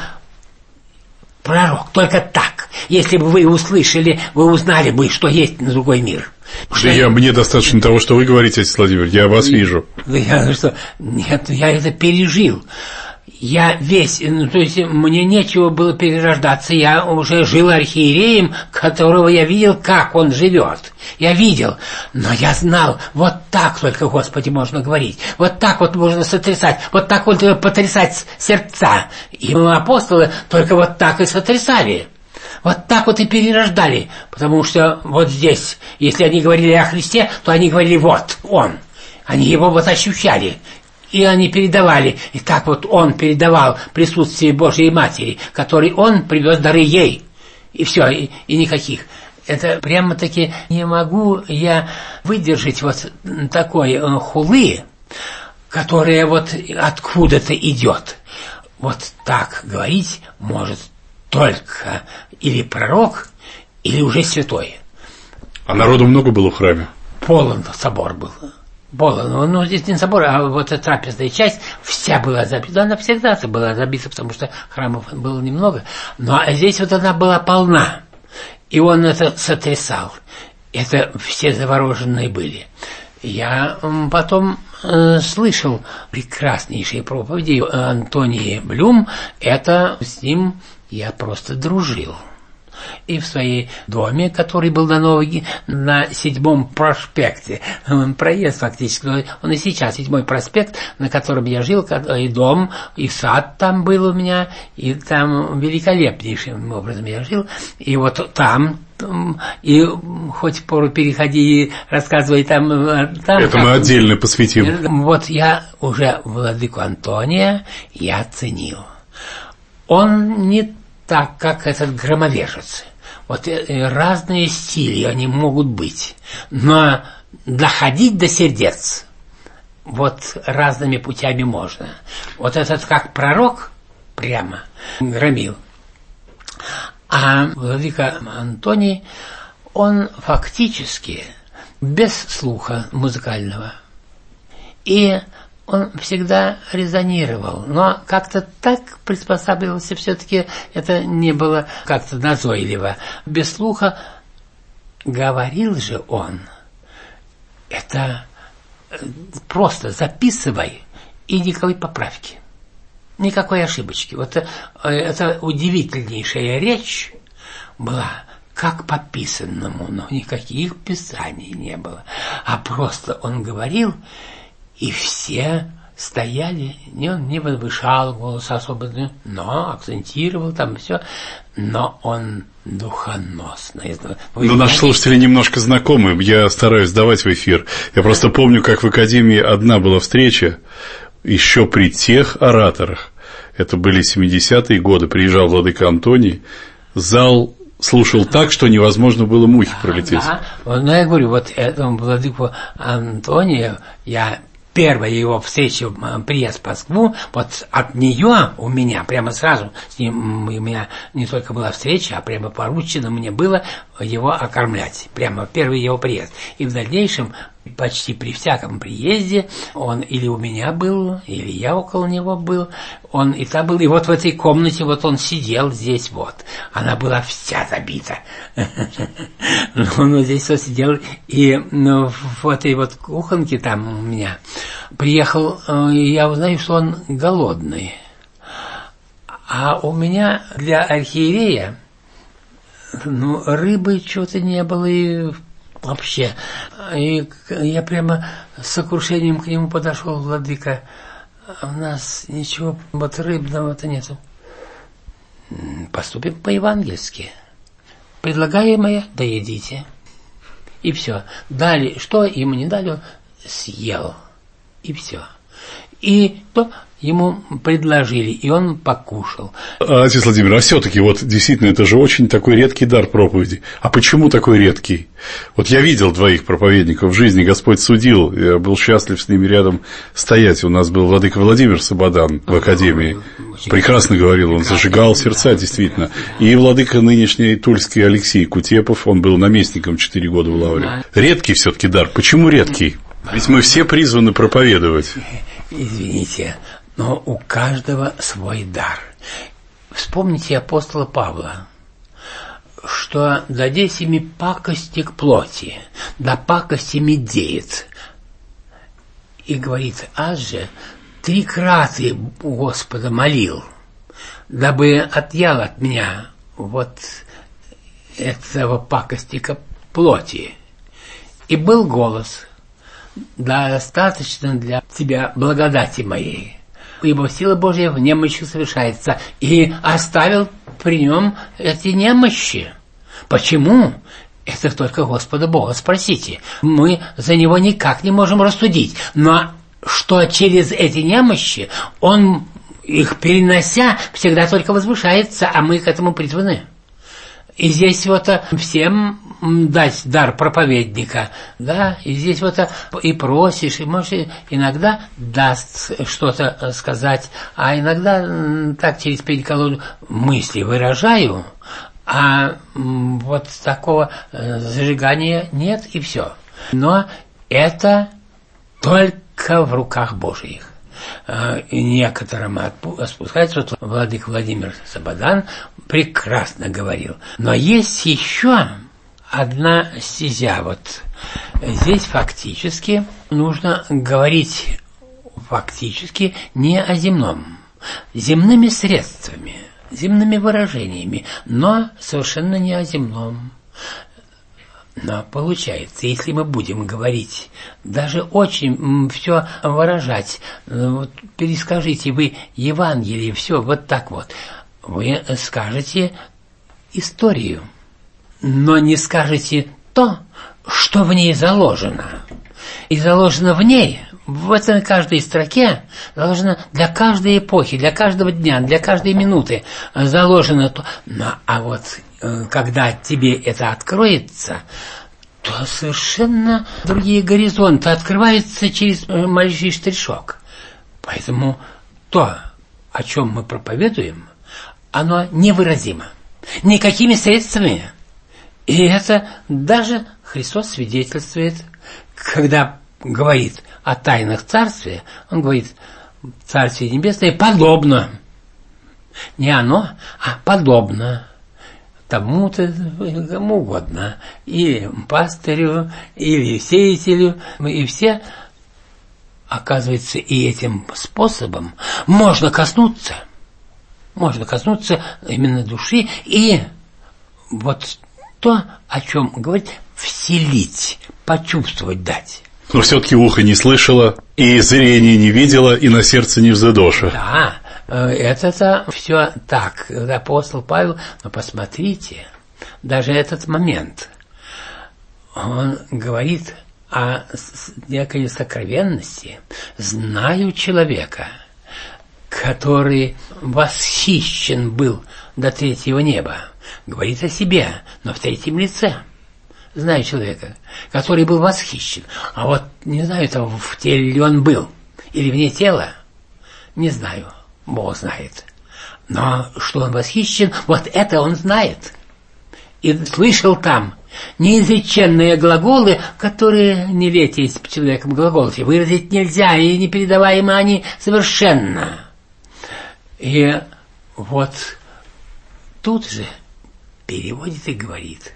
C: пророк, только так. Если бы вы услышали, вы узнали бы, что есть на другой мир.
B: Что я, мне достаточно того, что вы говорите, отец Владимир, я вас вижу.
C: Я, что, нет, я это пережил. Я весь, ну, то есть мне нечего было перерождаться, я уже жил архиереем, которого я видел, как он живет. Я видел, но я знал, вот так только, Господи, можно говорить, вот так вот можно сотрясать, вот так вот потрясать сердца. И апостолы только вот так и сотрясали. Вот так вот и перерождали, потому что вот здесь, если они говорили о Христе, то они говорили вот, Он. Они его вот ощущали. И они передавали, и так вот он передавал присутствие Божьей Матери, который он привез дары ей. И все, и, и никаких. Это прямо-таки не могу я выдержать вот такой хулы, которая вот откуда-то идет. Вот так говорить может только или пророк, или уже святой.
B: А народу много было в храме?
C: Полон собор был. Полон. Ну, здесь не собор, а вот эта трапезная часть вся была забита. Она всегда была забита, потому что храмов было немного. Но здесь вот она была полна. И он это сотрясал. Это все завороженные были. Я потом э, слышал прекраснейшие проповеди Антонии Блюм. Это с ним я просто дружил. И в своей доме, который был на Новой, на седьмом проспекте, проезд фактически, он и сейчас седьмой проспект, на котором я жил, и дом, и сад там был у меня, и там великолепнейшим образом я жил, и вот там, и хоть пору переходи и рассказывай там, там
B: это мы отдельно посвятим.
C: Вот я уже владыку Антония я ценил. Он не так, как этот громовержец. Вот разные стили они могут быть, но доходить до сердец вот разными путями можно. Вот этот как пророк прямо громил. А владыка Антоний, он фактически без слуха музыкального. И он всегда резонировал, но как-то так приспосабливался, все-таки это не было как-то назойливо. Без слуха говорил же он, это просто записывай и никакой поправки, никакой ошибочки. Вот это, это удивительнейшая речь была, как по писанному, но никаких писаний не было, а просто он говорил, и все стояли, не, он не возвышал голос особо, но акцентировал там все, но он духоносно.
B: Ну, наши слушатели немножко знакомы, я стараюсь давать в эфир. Я просто помню, как в Академии одна была встреча, еще при тех ораторах, это были семидесятые годы, приезжал владыка Антоний, зал слушал так, что невозможно было мухи пролететь.
C: Да, но я говорю, вот этому владыку Антонию я... Первая его встреча, приезд в Москву, вот от нее у меня прямо сразу, с ним у меня не только была встреча, а прямо поручено мне было его окормлять. Прямо первый его приезд. И в дальнейшем, почти при всяком приезде, он или у меня был, или я около него был, он и там был, и вот в этой комнате вот он сидел здесь вот. Она была вся забита. Он здесь вот сидел, и в этой вот кухонке там у меня приехал, и я узнаю, что он голодный. А у меня для архиерея, ну, рыбы что-то не было, и вообще. И я прямо с сокрушением к нему подошел, владыка, у нас ничего вот рыбного-то нету. Поступим по-евангельски. Предлагаемое доедите. И все. Дали, что ему не дали, он съел. И все. И то ему предложили, и он покушал.
B: Отец Владимир, а все-таки вот действительно это же очень такой редкий дар проповеди. А почему такой редкий? Вот я видел двоих проповедников в жизни, Господь судил, я был счастлив с ними рядом стоять. У нас был владыка Владимир Сабадан в Академии. Прекрасно говорил, он зажигал сердца, действительно. И владыка нынешний тульский Алексей Кутепов, он был наместником четыре года в Лавре. Редкий все-таки дар. Почему редкий? Ведь мы все призваны проповедовать.
C: Извините, но у каждого свой дар. Вспомните апостола Павла, что дадесими пакости к плоти, да пакости медеет. И говорит, аз же три краты у Господа молил, дабы отъял от меня вот этого пакости к плоти. И был голос: достаточно для тебя благодати моей, ибо сила Божья в немощи совершается. И оставил при нем эти немощи. Почему? Это только Господа Бога спросите. Мы за него никак не можем рассудить. Но что через эти немощи он, их перенося, всегда только возвышается, а мы к этому призваны. И здесь вот всем дать дар проповедника, да, и здесь вот и просишь, и можешь иногда даст что-то сказать, а иногда так через пень-колоду мысли выражаю, А вот такого зажигания нет, и все. Но это только в руках Божьих. Некоторым спускается. Вот владыка Владимир Сабадан прекрасно говорил. Но есть еще одна стезя. Вот здесь фактически нужно говорить фактически не о земном. Земными средствами, земными выражениями, но совершенно не о земном. Но получается, если мы будем говорить, даже очень все выражать, вот перескажите вы Евангелие, все вот так вот, вы скажете историю, но не скажете то, что в ней заложено. И заложено в ней, в этой каждой строке, заложено для каждой эпохи, для каждого дня, для каждой минуты заложено то. Ну, а вот когда тебе это откроется, то совершенно другие горизонты открываются через малейший штришок. Поэтому то, о чем мы проповедуем, оно невыразимо. Никакими средствами. И это даже Христос свидетельствует, когда говорит о тайнах Царствия, он говорит, Царствие Небесное подобно. Не оно, а подобно тому-то, кому угодно. Или пастырю, или сеятелю. И все, оказывается, и этим способом можно коснуться. Можно коснуться именно души. И вот то, о чем говорит, вселить, почувствовать дать.
B: Но все-таки ухо не слышало, и зрение не видело, и на сердце не взадоша.
C: Да, это-то все так. Апостол Павел, но посмотрите, даже этот момент, он говорит о некой сокровенности. Знаю человека, который восхищен был до третьего неба. Говорит о себе, но в третьем лице. Знаю человека, который был восхищен. А вот не знаю, того, в теле ли он был, или вне тела, не знаю, Бог знает. Но что он восхищен, вот это он знает. И слышал там неизреченные глаголы, которые не летя из человеком глаголов, выразить нельзя, и непередаваемы они совершенно. И вот тут же переводит и говорит: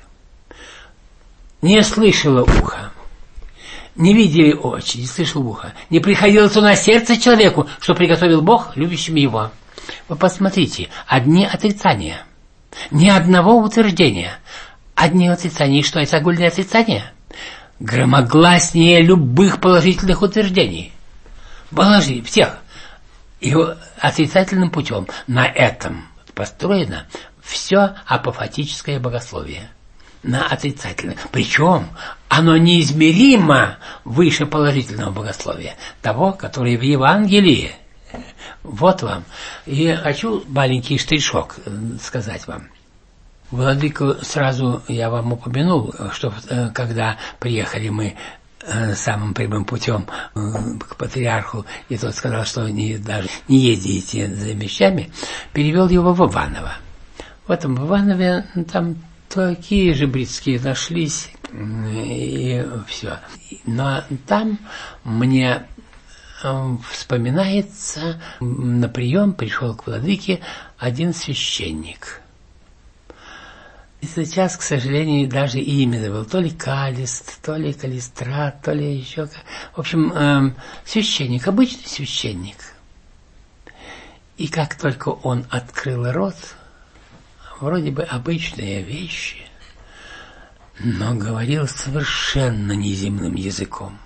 C: не слышало ухо, не видели очи, не слышал ухо, не приходилось на сердце человеку, что приготовил Бог любящим его. Вы посмотрите, одни отрицания, ни одного утверждения, одни отрицания. И что это огульное отрицание? Громогласнее любых положительных утверждений. Положи всех. И отрицательным путем на этом построено все апофатическое богословие. На отрицательное. Причем оно неизмеримо выше положительного богословия, того, которое в Евангелии. Вот вам. И хочу маленький штришок сказать вам. Владыку сразу я вам упомянул, что когда приехали мы самым прямым путем к патриарху, и тот сказал, что не, даже не ездите за вещами, перевел его в Иваново. В этом Иванове там такие же бритские нашлись, и все. Но там мне вспоминается, на прием пришел к владыке один священник. И сейчас, к сожалению, даже имя забыл. То ли Калист, то ли Калистрат, то ли еще... В общем, э, священник, обычный священник. И как только он открыл рот, вроде бы обычные вещи, но говорил совершенно неземным языком.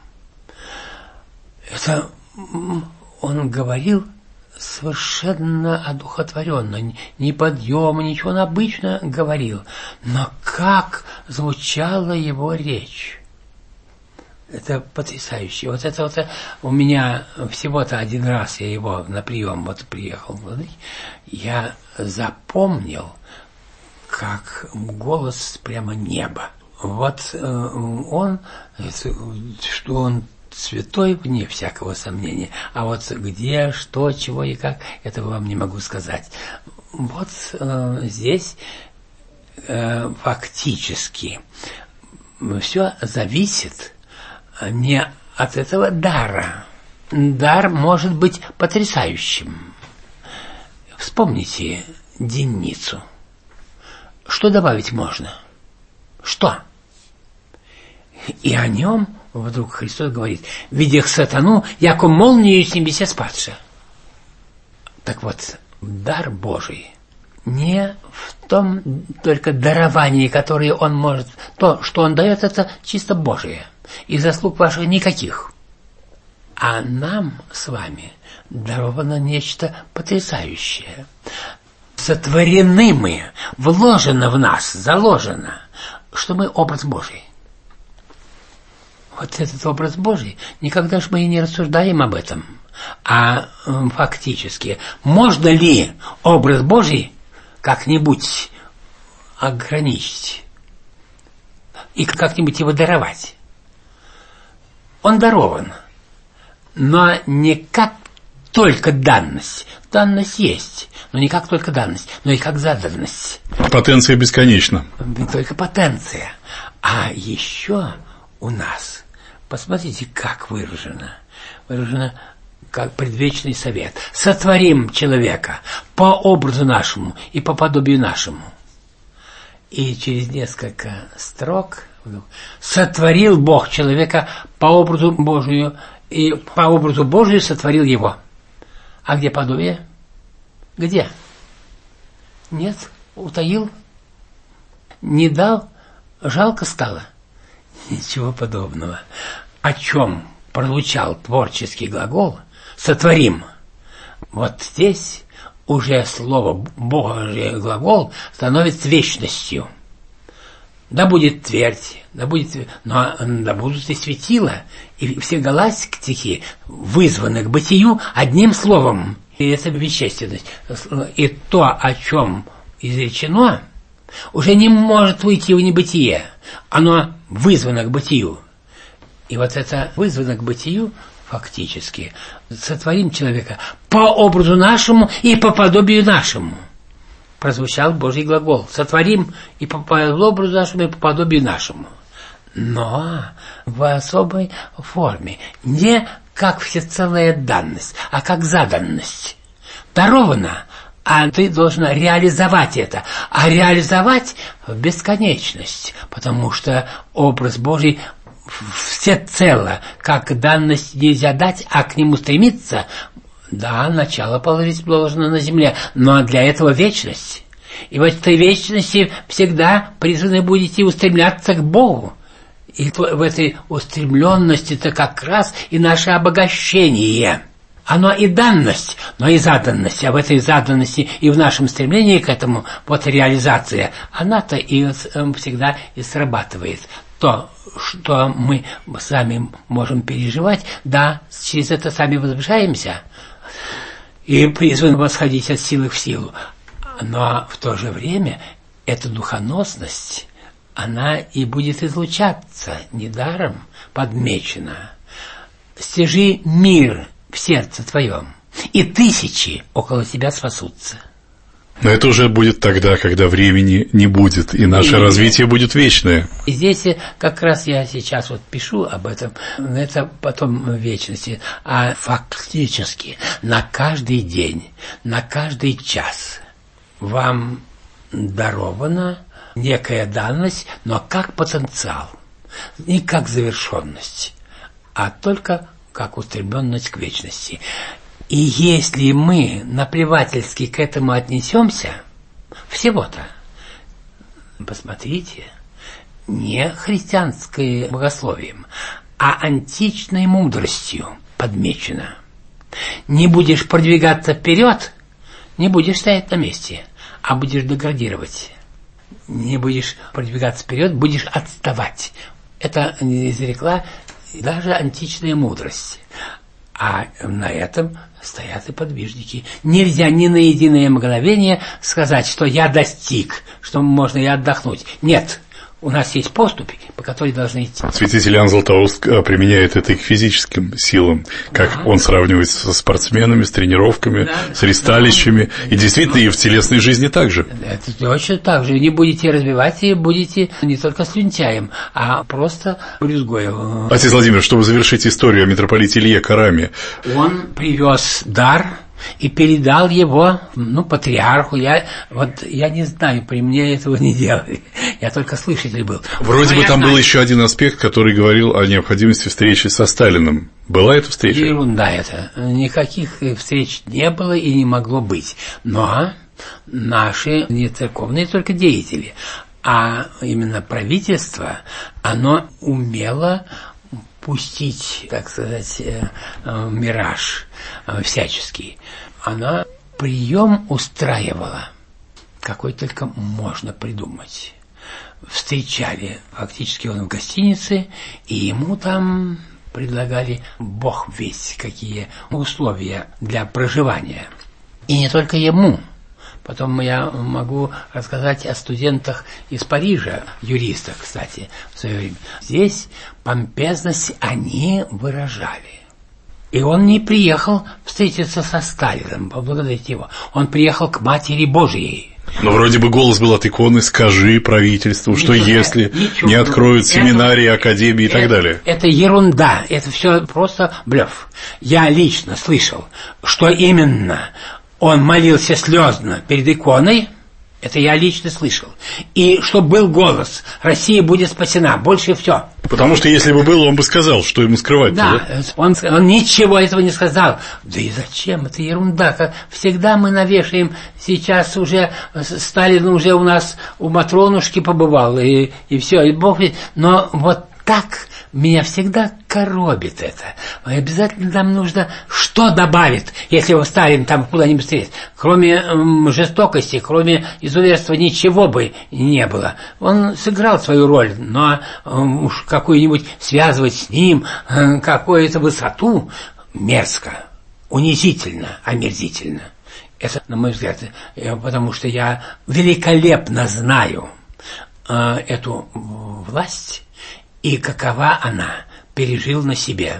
C: Это он говорил совершенно одухотворенно, неподъемно, ничего, он обычно говорил. Но как звучала его речь! Это потрясающе. Вот это вот у меня всего-то один раз я его на прием вот приехал, я запомнил, как голос прямо неба. Вот он, что он святой, вне всякого сомнения. А вот где, что, чего и как, этого вам не могу сказать. Вот э, здесь э, фактически все зависит не от этого дара. Дар может быть потрясающим. Вспомните Деницу. Что добавить можно? Что? И о нем вдруг Христос говорит: «Видях сатану, яко молнию с небеса спадша». Так вот, дар Божий не в том только даровании, которое он может. То, что он дает, это чисто Божие. И заслуг ваших никаких. А нам с вами даровано нечто потрясающее. Сотворены мы, вложено в нас, заложено, что мы образ Божий. Вот этот образ Божий, никогда же мы и не рассуждаем об этом. А э, фактически, можно ли образ Божий как-нибудь ограничить и как-нибудь его даровать? Он дарован, но не как только данность. Данность есть, но не как только данность, но и как заданность.
B: Потенция бесконечна.
C: Не только потенция, а еще у нас, посмотрите, как выражено. Выражено как предвечный совет. Сотворим человека по образу нашему и по подобию нашему. И через несколько строк: сотворил Бог человека по образу Божию, и по образу Божию сотворил его. А где подобие? Где? Нет, утаил, не дал, жалко стало. Ничего подобного. О чем прозвучал творческий глагол «сотворим»? Вот здесь уже слово Божий глагол становится вечностью. Да будет твердь, да будет, но да будут и светила, и все галактики вызваны к бытию одним словом. И это вещественность. И то, о чем изречено, уже не может уйти в небытие. Оно вызвано к бытию. И вот это вызвано к бытию фактически. Сотворим человека по образу нашему и по подобию нашему. Прозвучал Божий глагол. Сотворим и по образу нашему, и по подобию нашему. Но в особой форме. Не как всецелая данность, а как заданность. Даровано, а ты должен реализовать это. А реализовать в бесконечность. Потому что образ Божий всецело, как данность нельзя дать, а к нему стремиться. Да, начало положить должно на земле, но для этого вечность. И в этой вечности всегда призваны будете устремляться к Богу. И в этой устремленности-то как раз и наше обогащение. Оно и данность, но и заданность. А в этой заданности и в нашем стремлении к этому, вот реализация, она-то и всегда и срабатывает. То, что мы сами можем переживать, да, через это сами возвышаемся и призваны восходить от силы в силу. Но в то же время эта духоносность, она и будет излучаться, недаром подмечена. Стяжи мир в сердце твоем, и тысячи около тебя спасутся.
B: Но это уже будет тогда, когда времени не будет, и наше и развитие будет вечное.
C: И здесь как раз я сейчас вот пишу об этом, это потом в вечности, а фактически на каждый день, на каждый час вам дарована некая данность, но как потенциал, не как завершенность, а только как устремленность к вечности. И если мы наплевательски к этому отнесемся, всего-то, посмотрите, не христианским богословием, а античной мудростью подмечено. Не будешь продвигаться вперед, не будешь стоять на месте, а будешь деградировать. Не будешь продвигаться вперед, будешь отставать. Это изрекла даже античная мудрость. А на этом стоят и подвижники. Нельзя ни на единое мгновение сказать, что я достиг, что можно и отдохнуть. Нет, У нас есть поступи, по которой должны идти.
B: Святитель Иоанн Златоуст применяет это и к физическим силам, как да. он сравнивает со спортсменами, с тренировками, да. с ресталищами, да. и действительно и в телесной жизни также.
C: Это точно так же. Не будете развивать, и будете не только слюнтяем, а просто брюзгой.
B: Отец Владимир, чтобы завершить историю о митрополите Илье Караме.
C: Он привез дар и передал его, ну, патриарху. Я вот я не знаю, при мне этого не делали. Я только слышатель был.
B: Вроде
C: Но
B: бы там
C: знаю.
B: был еще один аспект, который говорил о необходимости встречи со Сталиным. Была эта встреча?
C: Ерунда это. Никаких встреч не было и не могло быть. Но наши не церковные только деятели, а именно правительство, оно умело пустить, так сказать, мираж всяческий. Она прием устраивала, какой только можно придумать. Встречали, фактически он в гостинице, и ему там предлагали бог весть какие условия для проживания. И не только ему. Потом я могу рассказать о студентах из Парижа, юристах, кстати, в свое время. Здесь помпезность они выражали. И он не приехал встретиться со Сталиным, поблагодарить его. Он приехал к Матери Божией.
B: Но вроде бы голос был от иконы «Скажи правительству, ничего, что если ничего, не откроют семинарии, это, академии и
C: это,
B: так далее».
C: Это ерунда, это все просто блеф. Я лично слышал, что именно он молился слезно перед иконой, это я лично слышал. И что был голос «Россия будет спасена», больше все.
B: Потому что если бы было, он бы сказал, что ему скрывать.
C: Да, да? Он, он ничего этого не сказал. Да и зачем? Это ерунда. Как всегда мы навешаем. Сейчас уже Сталин уже у нас у Матронушки побывал, и, и все, и Бог ведь. Но вот так меня всегда коробит это. Обязательно нам нужно что добавит, если его Сталин там куда-нибудь встретит. Кроме м, жестокости, кроме изуверства ничего бы не было. Он сыграл свою роль, но м, уж какую-нибудь связывать с ним м, какую-то высоту мерзко, унизительно, омерзительно. Это, на мой взгляд, потому что я великолепно знаю э, эту власть, и какова она, пережил на себе.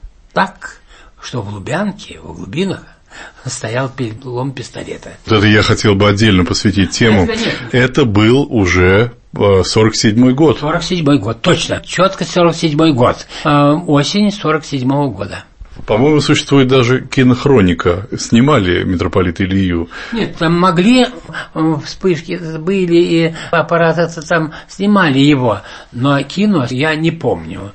C: Так, что в Лубянке, в глубинах, стоял перед дулом пистолета.
B: Вот это я хотел бы отдельно посвятить тему. Это был уже сорок седьмой год.
C: сорок седьмой год, точно. Четко сорок седьмой год. Осень сорок седьмого года.
B: По-моему, существует даже кинохроника. Снимали митрополита Илью.
C: Нет, там могли, вспышки были, и аппараты там снимали его. Но кино я не помню.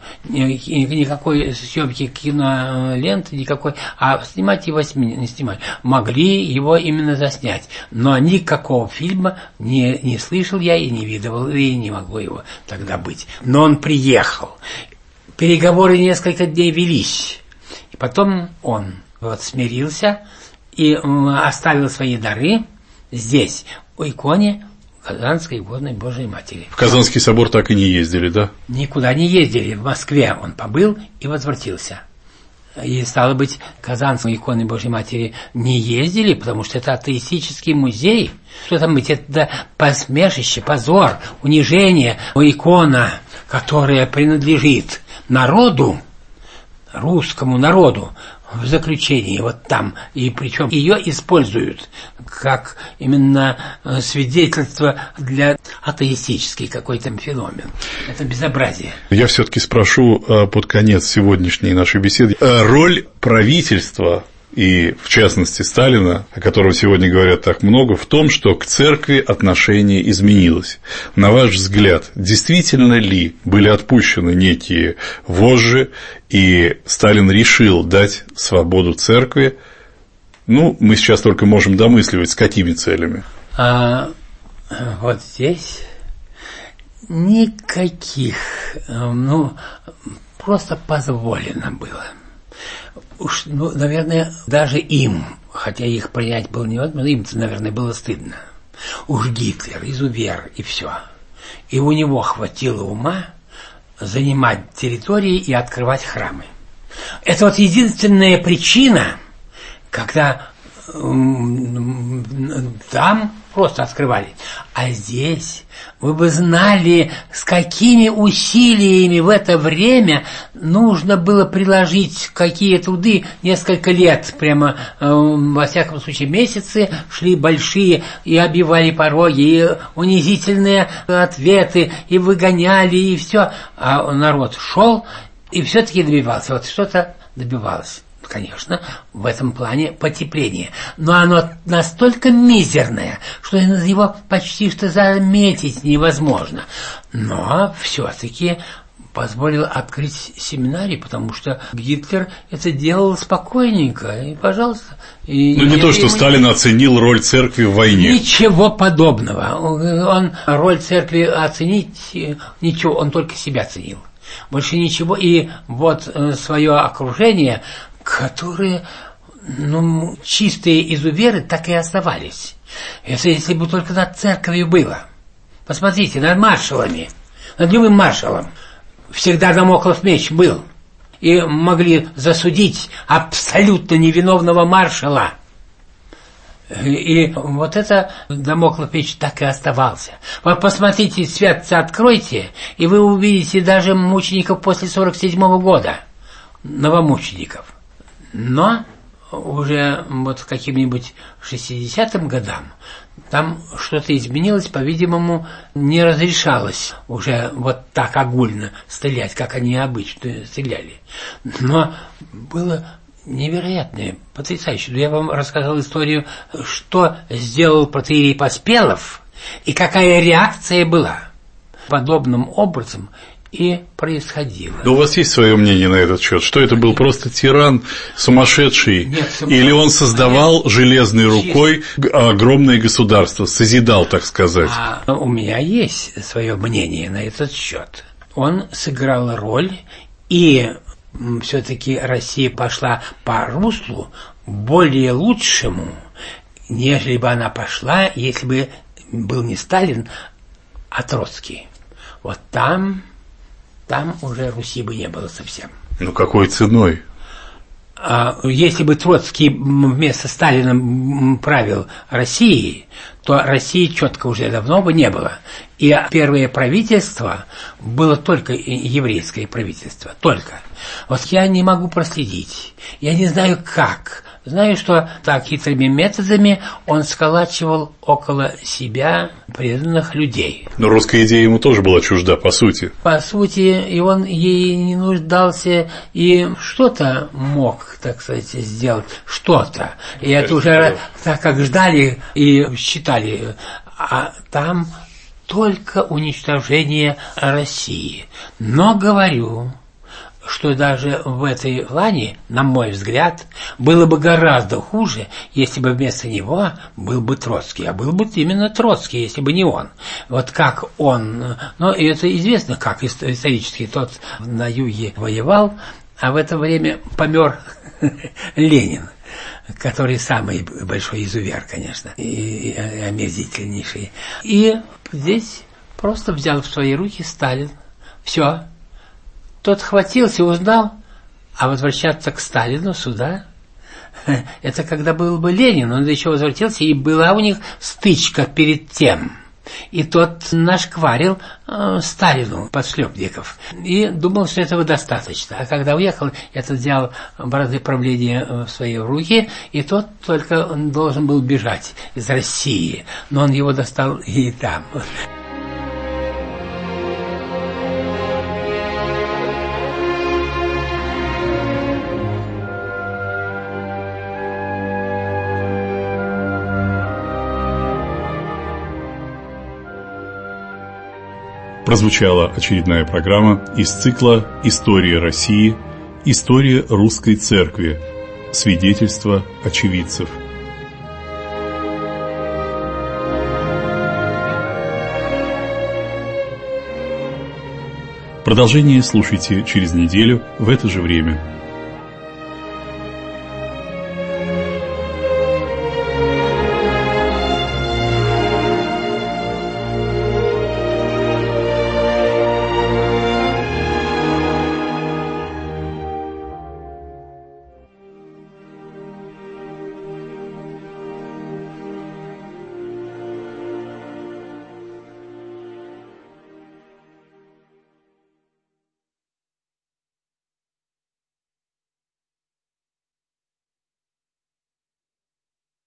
C: Никакой съемки киноленты, никакой. А снимать его не снимали. Могли его именно заснять. Но никакого фильма не, не слышал я и не видывал, и не могло его тогда быть. Но он приехал. Переговоры несколько дней велись. И потом он вот смирился и оставил свои дары здесь, у иконе Казанской угодной Божией Матери.
B: В Казанский собор так и не ездили, да?
C: Никуда не ездили. В Москве он побыл и возвратился. И, стало быть, Казанской иконы Божией Матери не ездили, потому что это атеистический музей. Что там быть? Это посмешище, позор, унижение. Икона, которая принадлежит народу, русскому народу, в заключении вот там, и причем ее используют как именно свидетельство для атеистический какой-то феномен. Это безобразие.
B: Я все-таки спрошу под конец сегодняшней нашей беседы роль правительства и, в частности, Сталина, о котором сегодня говорят так много, в том, что к церкви отношение изменилось. На ваш взгляд, действительно ли были отпущены некие вожжи, и Сталин решил дать свободу церкви? Ну, мы сейчас только можем домысливать, с какими целями.
C: А, вот здесь никаких, ну, просто позволено было. Уж, ну, наверное, даже им, хотя их принять было невозможно, им, наверное, было стыдно. Уж Гитлер, изувер и все. И у него хватило ума занимать территории и открывать храмы. Это вот единственная причина, когда там просто открывали. А здесь вы бы знали, с какими усилиями в это время нужно было приложить какие труды. Несколько лет, прямо, э, во всяком случае, месяцы шли большие, и обивали пороги, и унизительные ответы, и выгоняли, и все. А народ шел и все-таки добивался. Вот что-то добивалось. Конечно, в этом плане потепление. Но оно настолько мизерное, что его почти что заметить невозможно. Но все-таки позволил открыть семинарий, потому что Гитлер это делал спокойненько. И, пожалуйста. И,
B: ну, не
C: и,
B: то, что
C: и,
B: Сталин оценил роль церкви в войне.
C: Ничего подобного. Он роль церкви оценить, ничего, он только себя ценил. Больше ничего. И вот свое окружение, которые, ну, чистые изуверы, так и оставались. Это если бы только над церковью было. Посмотрите, над маршалами, над любым маршалом всегда дамоклов меч был. И могли засудить абсолютно невиновного маршала. И вот это дамоклов меч так и оставался. Вот посмотрите, святцы откройте, и вы увидите даже мучеников после сорок седьмого года, новомучеников. Но уже вот к каким-нибудь шестидесятым годам там что-то изменилось, по-видимому, не разрешалось уже вот так огульно стрелять, как они обычно стреляли. Но было невероятное, потрясающе. Я вам рассказал историю, что сделал протоиерей Поспелов и какая реакция была. Подобным образом и происходило.
B: Но у вас есть свое мнение на этот счет? Что это был просто тиран сумасшедший? Нет, или он создавал железной рукой огромное государство, созидал, так сказать?
C: А у меня есть свое мнение на этот счет. Он сыграл роль, и все-таки Россия пошла по руслу более лучшему, нежели бы она пошла, если бы был не Сталин, а Троцкий. Вот там... Там уже Руси бы не было совсем.
B: Ну, какой ценой?
C: А, если бы Троцкий вместо Сталина правил Россией, то России четко уже давно бы не было. И первое правительство было только еврейское правительство. Только. Вот я не могу проследить. Я не знаю как. Знаю, что так хитрыми методами он сколачивал около себя преданных людей.
B: Но русская идея ему тоже была чужда, по сути.
C: По сути, и он ей не нуждался, и что-то мог, так сказать, сделать, что-то. И это уже так как ждали и считали, а там только уничтожение России. Но говорю, что даже в этой плане, на мой взгляд, было бы гораздо хуже, если бы вместо него был бы Троцкий. А был бы именно Троцкий, если бы не он. Вот как он... Ну, и это известно, как исторически тот на юге воевал, а в это время помер Ленин, который самый большой изувер, конечно, и омерзительнейший. И здесь просто взял в свои руки Сталин. Все. Тот хватился, узнал, а возвращаться к Сталину сюда, это когда был бы Ленин, он еще возвратился, и была у них стычка перед тем. И тот нашкварил э, Сталину подшлепников и думал, что этого достаточно. А когда уехал, этот взял бразды правления в свои руки, и тот только он должен был бежать из России, но он его достал и там.
B: Прозвучала очередная программа из цикла «История России. История русской церкви. Свидетельства очевидцев». Продолжение слушайте через неделю в это же время.